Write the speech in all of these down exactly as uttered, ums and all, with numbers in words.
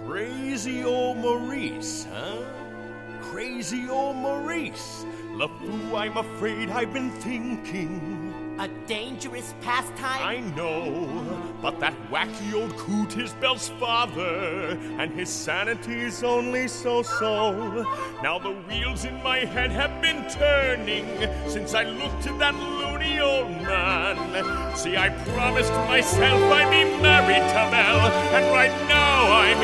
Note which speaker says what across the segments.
Speaker 1: Crazy old Maurice, huh? Crazy old Maurice. LeFou, I'm afraid I've been thinking.
Speaker 2: A dangerous pastime?
Speaker 1: I know, but that wacky old coot is Belle's father, and his sanity's only so-so. Now the wheels in my head have been turning since I looked at that loony old man. See, I promised myself I'd be married to Belle, and right now I'm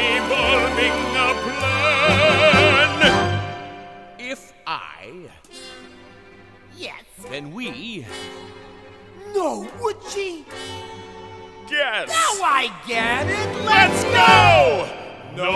Speaker 1: evolving a plan. If I...
Speaker 2: Yes.
Speaker 1: Then we...
Speaker 2: No, would she?
Speaker 1: Yes.
Speaker 2: Now I get it.
Speaker 1: Let's go! No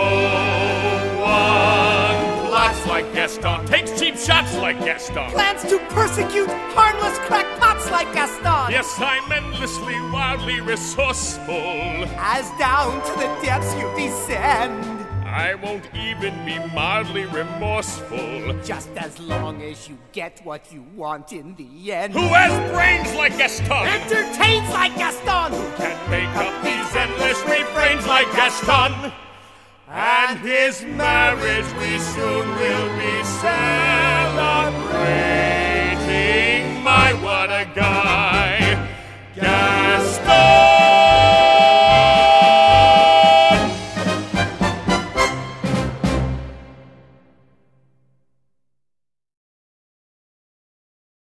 Speaker 1: one plots like Gaston, takes cheap shots like Gaston.
Speaker 2: Plans to persecute harmless crackpots like Gaston.
Speaker 1: Yes, I'm endlessly, wildly resourceful.
Speaker 2: As down to the depths you descend.
Speaker 1: I won't even be mildly remorseful.
Speaker 2: Just as long as you get what you want in the end.
Speaker 1: Who has brains like Gaston?
Speaker 2: Entertains like Gaston.
Speaker 1: Who can make up these endless refrains like Gaston? And his marriage we soon will be sad.